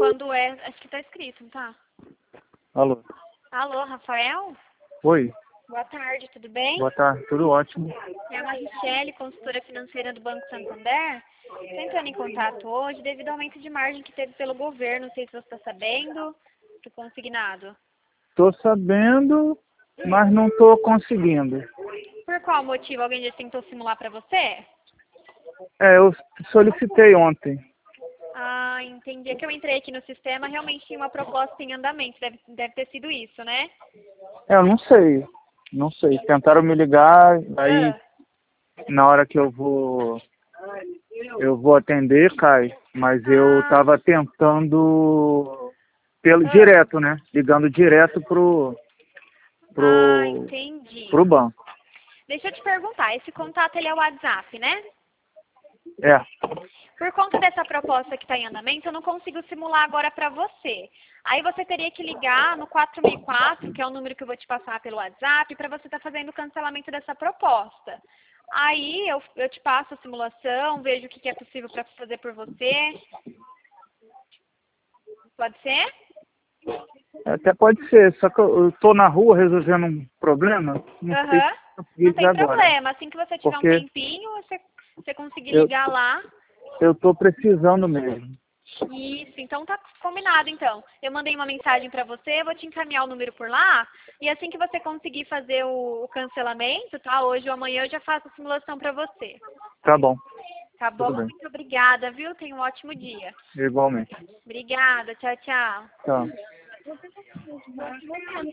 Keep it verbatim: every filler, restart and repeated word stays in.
quando é... Acho que tá escrito, não tá? Alô? Alô, Rafael? Oi. Boa tarde, tudo bem? Boa tarde, tudo ótimo. É a Marichele, consultora financeira do Banco Santander. Estou entrando em contato hoje devido ao aumento de margem que teve pelo governo. Não sei se você está sabendo, do consignado. Tô sabendo, mas não tô conseguindo. Por qual motivo? Alguém já tentou simular para você? É, eu solicitei ontem. Ah, entendi. É que eu entrei aqui no sistema, realmente tinha uma proposta em andamento. Deve, deve ter sido isso, né? É, eu não sei. Não sei. Tentaram me ligar, aí Ah. na hora que eu vou eu vou atender, cai. Mas eu Ah, tava tentando pelo ah. direto, né? Ligando direto pro Ah, pro entendi. pro banco. Deixa eu te perguntar, esse contato ele é o WhatsApp, né? É. Por conta dessa proposta que está em andamento, eu não consigo simular agora para você. Aí você teria que ligar no quatro mil e quatro, que é o número que eu vou te passar pelo WhatsApp, para você estar tá fazendo o cancelamento dessa proposta. Aí eu, eu te passo a simulação, vejo o que, que é possível para fazer por você. Pode ser? Até pode ser, só que eu eu tô na rua resolvendo um problema, não sei se Aham. eu consegui Não ligar tem agora. problema. Assim que você tiver um Porque tempinho, você, você conseguir eu, ligar lá. eu tô precisando mesmo. Isso, então tá combinado então. Eu mandei uma mensagem pra você, eu vou te encaminhar o número por lá, e assim que você conseguir fazer o, o cancelamento, tá? Hoje ou amanhã eu já faço a simulação pra você. Tá bom, Tá bom? tudo bem. Muito obrigada, viu? Tenha um ótimo dia. Igualmente. Obrigada, tchau, tchau. Tchau.